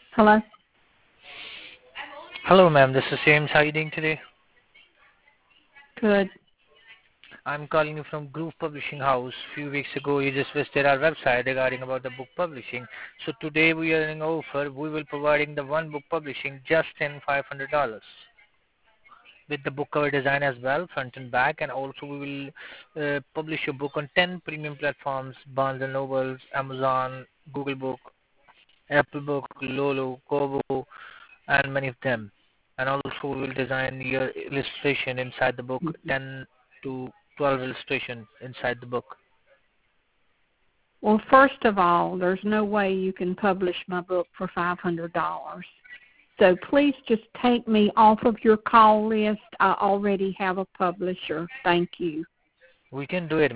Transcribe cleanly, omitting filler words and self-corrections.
Hello? Hello, ma'am. This is James. How are you doing today? Good. I'm calling you from Groove Publishing House. Few weeks ago, you just visited our website regarding about the book publishing. So today we are in offer. We will providing the one book publishing just in $500 with the book cover design as well, front and back, and also we will publish your book on 10 premium platforms: Barnes and Nobles, Amazon, Google Book, Apple Book, Lolo, Kobo, and many of them. And also we will design your illustration inside the book, 10 to 12 illustration inside the book. Well, first of all, there's no way you can publish my book for $500. So please just take me off of your call list. I already have a publisher. Thank you. We can do it,